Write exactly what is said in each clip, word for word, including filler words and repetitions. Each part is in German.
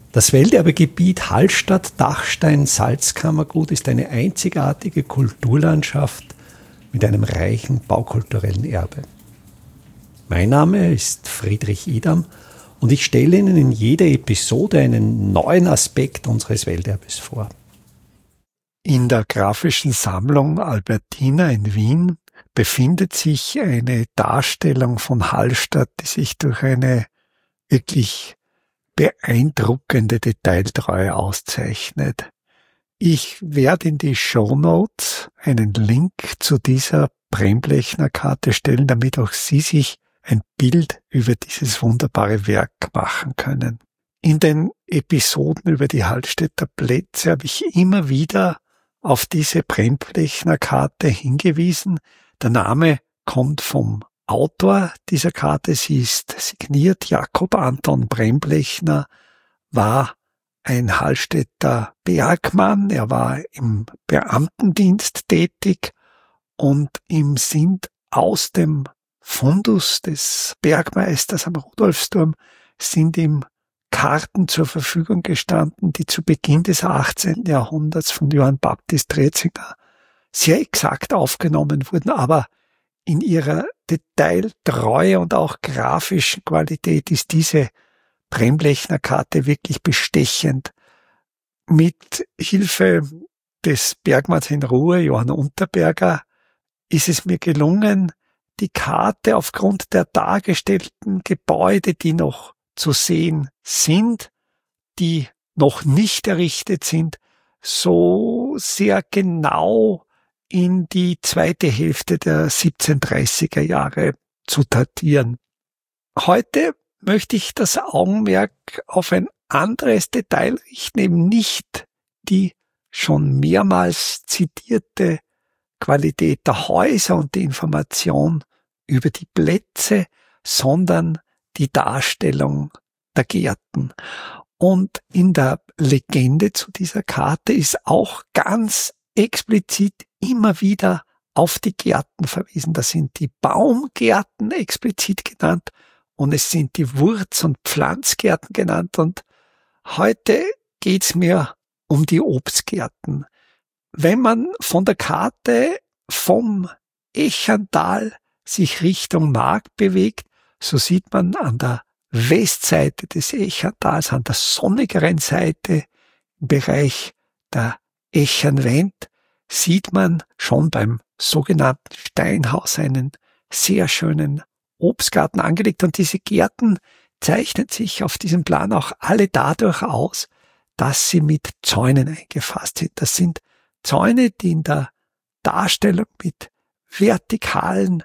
Das Welterbegebiet Hallstatt-Dachstein-Salzkammergut ist eine einzigartige Kulturlandschaft mit einem reichen baukulturellen Erbe. Mein Name ist Friedrich Idam und ich stelle Ihnen in jeder Episode einen neuen Aspekt unseres Welterbes vor. In der grafischen Sammlung Albertina in Wien befindet sich eine Darstellung von Hallstatt, die sich durch eine wirklich beeindruckende Detailtreue auszeichnet. Ich werde in die Shownotes einen Link zu dieser Brennblechner-Karte stellen, damit auch Sie sich ein Bild über dieses wunderbare Werk machen können. In den Episoden über die Hallstätter Plätze habe ich immer wieder auf diese Brennblechner-Karte hingewiesen. Der Name kommt vom Autor dieser Karte. Sie ist signiert Jakob Anton Brennblechner, war ein Hallstätter Bergmann. Er war im Beamtendienst tätig und ihm sind aus dem Fundus des Bergmeisters am Rudolfsturm sind ihm Karten zur Verfügung gestanden, die zu Beginn des achtzehnten Jahrhunderts von Johann Baptist Rätzinger sehr exakt aufgenommen wurden, aber in ihrer Detailtreue und auch grafischen Qualität ist diese Brennblechner-Karte wirklich bestechend. Mit Hilfe des Bergmanns in Ruhe, Johann Unterberger, ist es mir gelungen, die Karte aufgrund der dargestellten Gebäude, die noch zu sehen sind, die noch nicht errichtet sind, so sehr genau in die zweite Hälfte der siebzehnhundertdreißiger Jahre zu datieren. Heute möchte ich das Augenmerk auf ein anderes Detail richten, eben nicht die schon mehrmals zitierte Qualität der Häuser und die Information über die Plätze, sondern die Darstellung der Gärten. Und in der Legende zu dieser Karte ist auch ganz explizit immer wieder auf die Gärten verwiesen. Da sind die Baumgärten explizit genannt und es sind die Wurz- und Pflanzgärten genannt. Und heute geht's mir um die Obstgärten. Wenn man von der Karte vom Echental sich Richtung Markt bewegt, so sieht man an der Westseite des Echentals, an der sonnigeren Seite im Bereich der Echenwend, sieht man schon beim sogenannten Steinhaus einen sehr schönen Obstgarten angelegt. Und diese Gärten zeichnen sich auf diesem Plan auch alle dadurch aus, dass sie mit Zäunen eingefasst sind. Das sind Zäune, die in der Darstellung mit vertikalen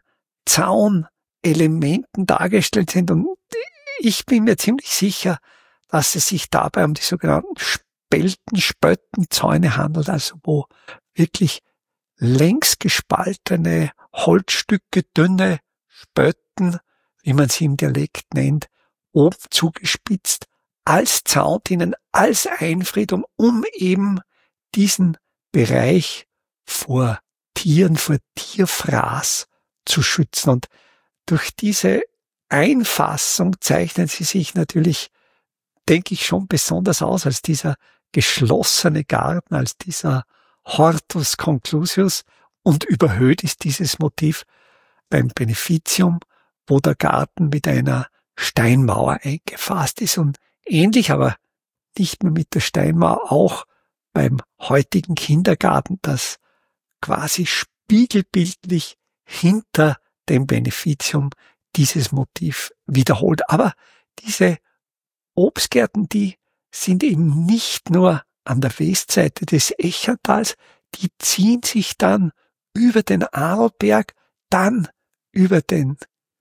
Zaunelementen dargestellt sind. Und ich bin mir ziemlich sicher, dass es sich dabei um die sogenannten Spelten, Spötten, Zäune handelt, also wo wirklich längs gespaltene Holzstücke, dünne Spötten, wie man sie im Dialekt nennt, oben zugespitzt, als Zaun dienen, als Einfriedung, um eben diesen Bereich vor Tieren, vor Tierfraß zu schützen. Und durch diese Einfassung zeichnen sie sich natürlich, denke ich, schon besonders aus als dieser geschlossene Garten, als dieser Hortus conclusius, und überhöht ist dieses Motiv beim Beneficium, wo der Garten mit einer Steinmauer eingefasst ist, und ähnlich, aber nicht mehr mit der Steinmauer, auch beim heutigen Kindergarten, das quasi spiegelbildlich hinter dem Beneficium dieses Motiv wiederholt. Aber diese Obstgärten, die sind eben nicht nur an der Westseite des Echentals, die ziehen sich dann über den Arlberg, dann über den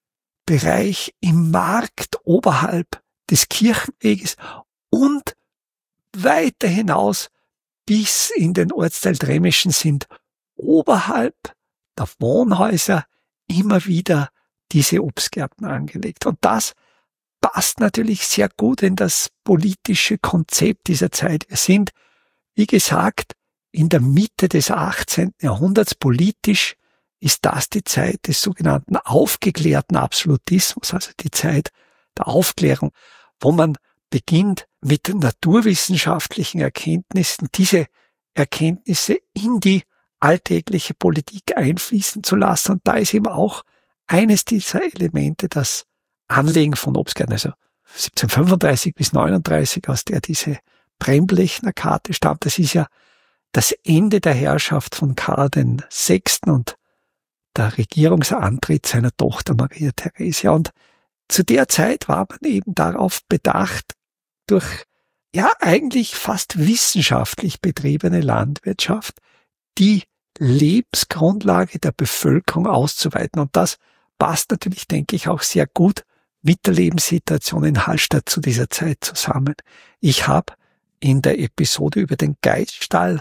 Bereich im Markt oberhalb des Kirchenweges und weiter hinaus bis in den Ortsteil Tremischen sind oberhalb der Wohnhäuser immer wieder diese Obstgärten angelegt. Und das passt natürlich sehr gut in das politische Konzept dieser Zeit. Wir sind, wie gesagt, in der Mitte des achtzehnten Jahrhunderts. Politisch ist das die Zeit des sogenannten aufgeklärten Absolutismus, also die Zeit der Aufklärung, wo man beginnt, mit naturwissenschaftlichen Erkenntnissen diese Erkenntnisse in die alltägliche Politik einfließen zu lassen. Und da ist eben auch eines dieser Elemente das Anlegen von Obstgärten, also siebzehnhundertfünfunddreißig bis neununddreißig, aus der diese Bremblechner Karte stammt. Das ist ja das Ende der Herrschaft von Karl der Sechste und der Regierungsantritt seiner Tochter Maria Theresia. Und zu der Zeit war man eben darauf bedacht, durch ja eigentlich fast wissenschaftlich betriebene Landwirtschaft die Lebensgrundlage der Bevölkerung auszuweiten. Und das passt natürlich, denke ich, auch sehr gut mit der Lebenssituation in Hallstatt zu dieser Zeit zusammen. Ich habe in der Episode über den Geißstall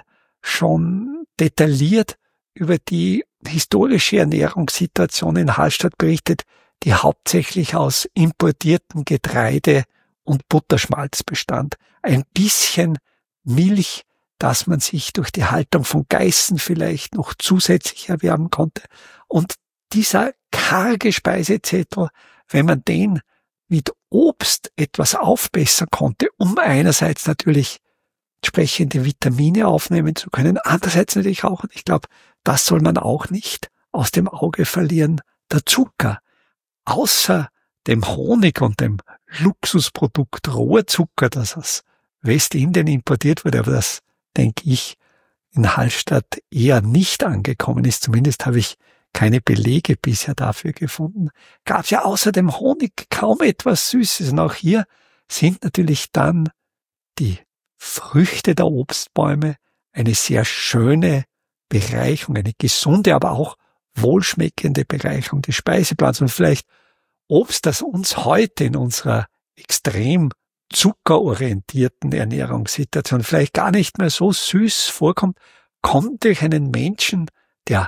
schon detailliert über die historische Ernährungssituation in Hallstatt berichtet, die hauptsächlich aus importierten Getreide und Butterschmalz bestand. Ein bisschen Milch, das man sich durch die Haltung von Geißen vielleicht noch zusätzlich erwerben konnte. Und dieser karge Speisezettel, wenn man den mit Obst etwas aufbessern konnte, um einerseits natürlich entsprechende Vitamine aufnehmen zu können, andererseits natürlich auch, und ich glaube, das soll man auch nicht aus dem Auge verlieren, der Zucker. Außer dem Honig und dem Luxusprodukt Rohrzucker, das aus Westindien importiert wurde, aber das, denke ich, in Hallstatt eher nicht angekommen ist. Zumindest habe ich keine Belege bisher dafür gefunden. Gab es ja außer dem Honig kaum etwas Süßes. Und auch hier sind natürlich dann die Früchte der Obstbäume eine sehr schöne Bereicherung, eine gesunde, aber auch wohlschmeckende Bereicherung des Speiseplans. Und vielleicht Obst, das uns heute in unserer extrem zuckerorientierten Ernährungssituation vielleicht gar nicht mehr so süß vorkommt, kommt durch einen Menschen, der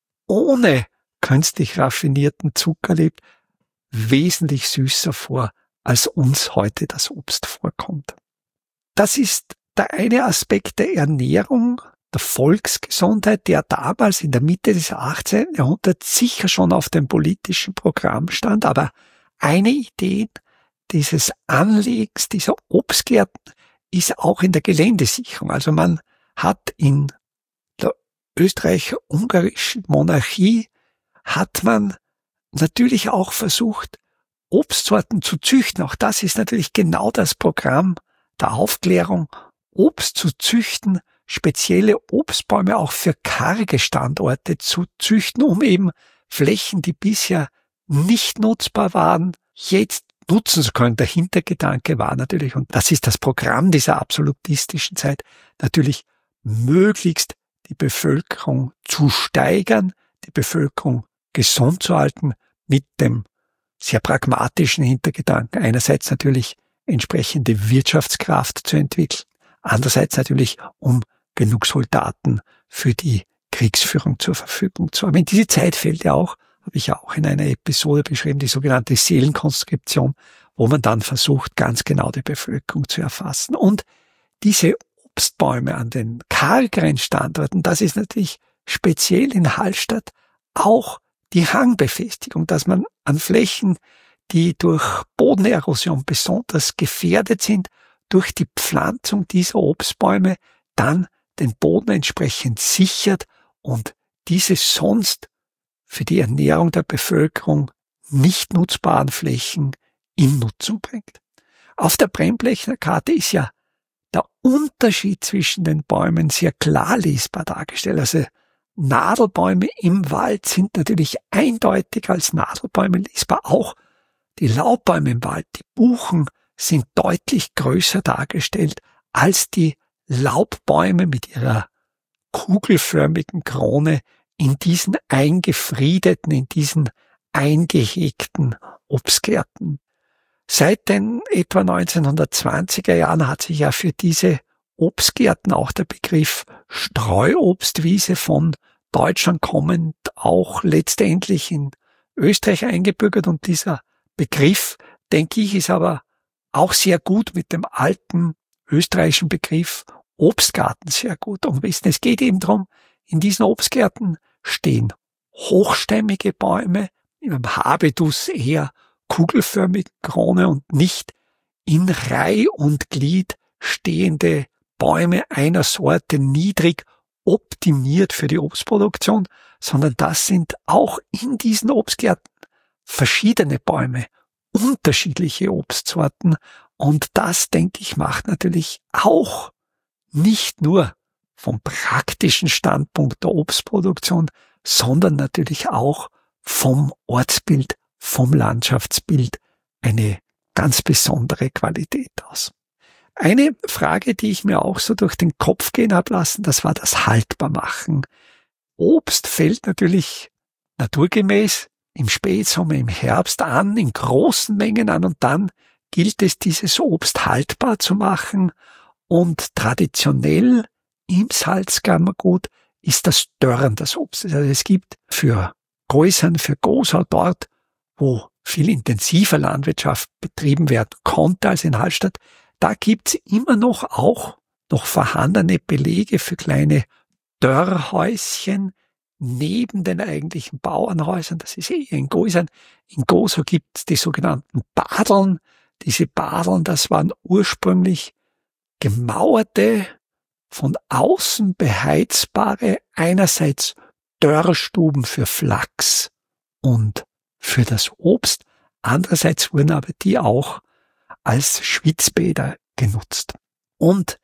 ohne künstlich raffinierten Zucker lebt, wesentlich süßer vor, als uns heute das Obst vorkommt. Das ist der eine Aspekt der Ernährung, der Volksgesundheit, der damals in der Mitte des achtzehnten Jahrhunderts sicher schon auf dem politischen Programm stand. Aber eine Idee dieses Anlegens dieser Obstgärten ist auch in der Geländesicherung. Also man hat in der österreich-ungarischen Monarchie hat man natürlich auch versucht, Obstsorten zu züchten. Auch das ist natürlich genau das Programm der Aufklärung, Obst zu züchten, spezielle Obstbäume auch für karge Standorte zu züchten, um eben Flächen, die bisher nicht nutzbar waren, jetzt nutzen zu können. Der Hintergedanke war natürlich, und das ist das Programm dieser absolutistischen Zeit, natürlich möglichst die Bevölkerung zu steigern, die Bevölkerung gesund zu halten, mit dem sehr pragmatischen Hintergedanken. Einerseits natürlich entsprechende Wirtschaftskraft zu entwickeln, andererseits natürlich, um genug Soldaten für die Kriegsführung zur Verfügung zu haben. In diese Zeit fällt ja auch, habe ich ja auch in einer Episode beschrieben, die sogenannte Seelenkonskription, wo man dann versucht, ganz genau die Bevölkerung zu erfassen. Und diese Obstbäume an den kargeren Standorten, das ist natürlich speziell in Hallstatt auch die Hangbefestigung, dass man an Flächen, die durch Bodenerosion besonders gefährdet sind, durch die Pflanzung dieser Obstbäume dann den Boden entsprechend sichert und diese sonst für die Ernährung der Bevölkerung nicht nutzbaren Flächen in Nutzung bringt. Auf der Bremblechner Karte ist ja der Unterschied zwischen den Bäumen sehr klar lesbar dargestellt. Also Nadelbäume im Wald sind natürlich eindeutig als Nadelbäume lesbar. Auch die Laubbäume im Wald, die Buchen, sind deutlich größer dargestellt als die Laubbäume mit ihrer kugelförmigen Krone in diesen eingefriedeten, in diesen eingehegten Obstgärten. Seit den etwa neunzehnhundertzwanziger Jahren hat sich ja für diese Obstgärten auch der Begriff Streuobstwiese von Deutschland kommend auch letztendlich in Österreich eingebürgert, und dieser Begriff, denke ich, ist aber auch sehr gut mit dem alten österreichischen Begriff Obstgarten sehr gut umrissen. Es geht eben darum, in diesen Obstgärten stehen hochstämmige Bäume, im Habitus eher kugelförmig Krone und nicht in Reih und Glied stehende Bäume einer Sorte niedrig optimiert für die Obstproduktion, sondern das sind auch in diesen Obstgärten verschiedene Bäume, unterschiedliche Obstsorten. Und das, denke ich, macht natürlich auch nicht nur vom praktischen Standpunkt der Obstproduktion, sondern natürlich auch vom Ortsbild, vom Landschaftsbild eine ganz besondere Qualität aus. Eine Frage, die ich mir auch so durch den Kopf gehen habe lassen, das war das Haltbarmachen. Obst fällt natürlich naturgemäß im Spätsommer, im Herbst an, in großen Mengen an, und dann gilt es, dieses Obst haltbar zu machen. Und traditionell im Salzkammergut ist das Dörren das Obst. Also es gibt für Geusern, für Gosau, dort, wo viel intensiver Landwirtschaft betrieben werden konnte als in Hallstatt, da gibt's immer noch auch noch vorhandene Belege für kleine Dörrhäuschen neben den eigentlichen Bauernhäusern. Das ist eher in Geusern. In Gosau gibt's die sogenannten Badeln. Diese Badeln, das waren ursprünglich gemauerte, von außen beheizbare, einerseits Dörrstuben für Flachs und für das Obst, andererseits wurden aber die auch als Schwitzbäder genutzt. Und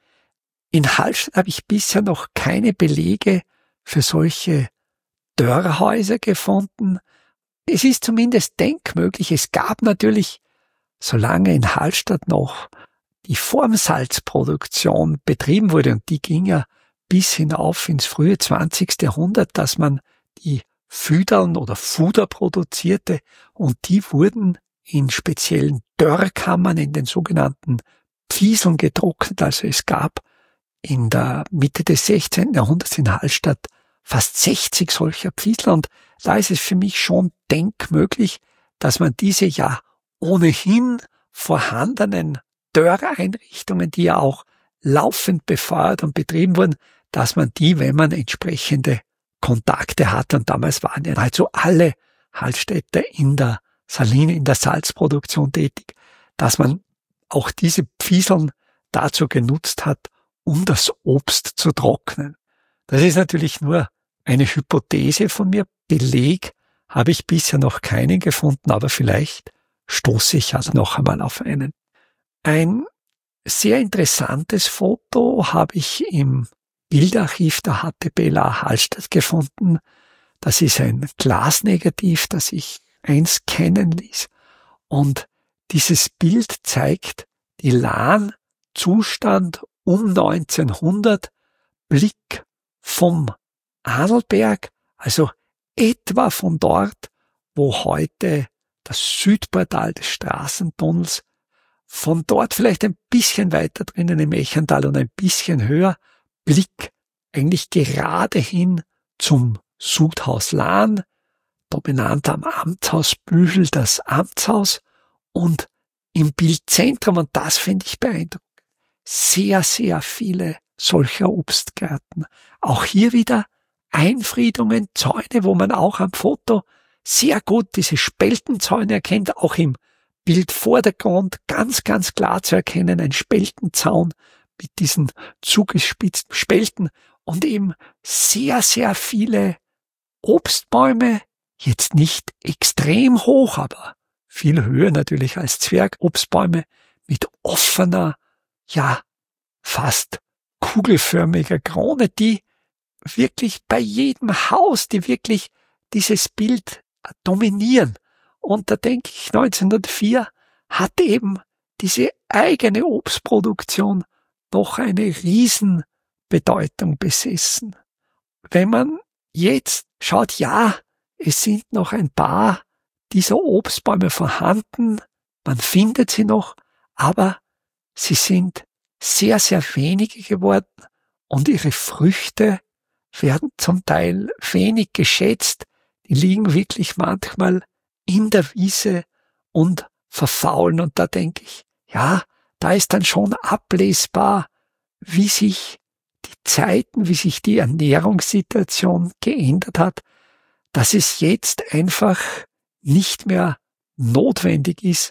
in Hallstatt habe ich bisher noch keine Belege für solche Dörrhäuser gefunden. Es ist zumindest denkmöglich. Es gab natürlich, solange in Hallstatt noch die Formsalzproduktion betrieben wurde, und die ging ja bis hinauf ins frühe zwanzigste Jahrhundert, dass man die Füdeln oder Fuder produzierte, und die wurden in speziellen Dörrkammern, in den sogenannten Pfieseln getrocknet. Also es gab in der Mitte des sechzehnten Jahrhunderts in Hallstatt fast sechzig solcher Pfiesel, und da ist es für mich schon denkmöglich, dass man diese ja ohnehin vorhandenen Dörreinrichtungen, die ja auch laufend befeuert und betrieben wurden, dass man die, wenn man entsprechende Kontakte hatte, und damals waren ja nahezu alle Hallstätter in der Saline, in der Salzproduktion tätig, dass man auch diese Pfieseln dazu genutzt hat, um das Obst zu trocknen. Das ist natürlich nur eine Hypothese von mir. Beleg habe ich bisher noch keinen gefunden, aber vielleicht stoße ich also noch einmal auf einen. Ein sehr interessantes Foto habe ich im Bildarchiv der H T B L A Hallstatt gefunden. Das ist ein Glasnegativ, das ich einscannen ließ. Und dieses Bild zeigt die Lahnzustand um neunzehnhundert, Blick vom Adelberg, also etwa von dort, wo heute das Südportal des Straßentunnels, von dort vielleicht ein bisschen weiter drinnen im Echental und ein bisschen höher, Blick eigentlich gerade hin zum Sudhaus Lahn, da benannt am Amtshaus Büchel das Amtshaus, und im Bildzentrum, und das finde ich beeindruckend, sehr, sehr viele solcher Obstgärten. Auch hier wieder Einfriedungen, Zäune, wo man auch am Foto sehr gut diese Speltenzäune erkennt, auch im Bildvordergrund ganz, ganz klar zu erkennen, ein Speltenzaun mit diesen zugespitzten Spelten und eben sehr, sehr viele Obstbäume, jetzt nicht extrem hoch, aber viel höher natürlich als Zwergobstbäume, mit offener, ja, fast kugelförmiger Krone, die wirklich bei jedem Haus, die wirklich dieses Bild dominieren. Und da denke ich, neunzehnhundertvier hat eben diese eigene Obstproduktion noch eine Riesenbedeutung besessen. Wenn man jetzt schaut, ja, es sind noch ein paar dieser Obstbäume vorhanden, man findet sie noch, aber sie sind sehr, sehr wenige geworden und ihre Früchte werden zum Teil wenig geschätzt. Die liegen wirklich manchmal in der Wiese und verfaulen. Und da denke ich, ja, da ist dann schon ablesbar, wie sich die Zeiten, wie sich die Ernährungssituation geändert hat, dass es jetzt einfach nicht mehr notwendig ist,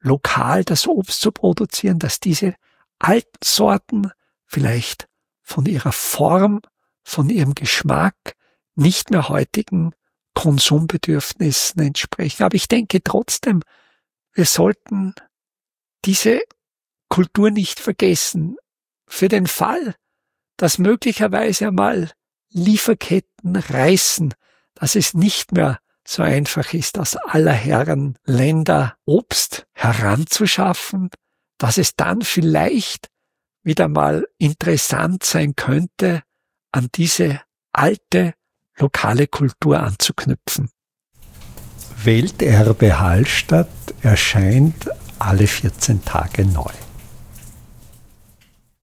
lokal das Obst zu produzieren, dass diese alten Sorten vielleicht von ihrer Form, von ihrem Geschmack nicht mehr heutigen Konsumbedürfnissen entsprechen. Aber ich denke trotzdem, wir sollten diese Kultur nicht vergessen. Für den Fall, dass möglicherweise einmal Lieferketten reißen, dass es nicht mehr so einfach ist, aus aller Herren Länder Obst heranzuschaffen, dass es dann vielleicht wieder mal interessant sein könnte, an diese alte lokale Kultur anzuknüpfen. Welterbe Hallstatt erscheint alle vierzehn Tage neu.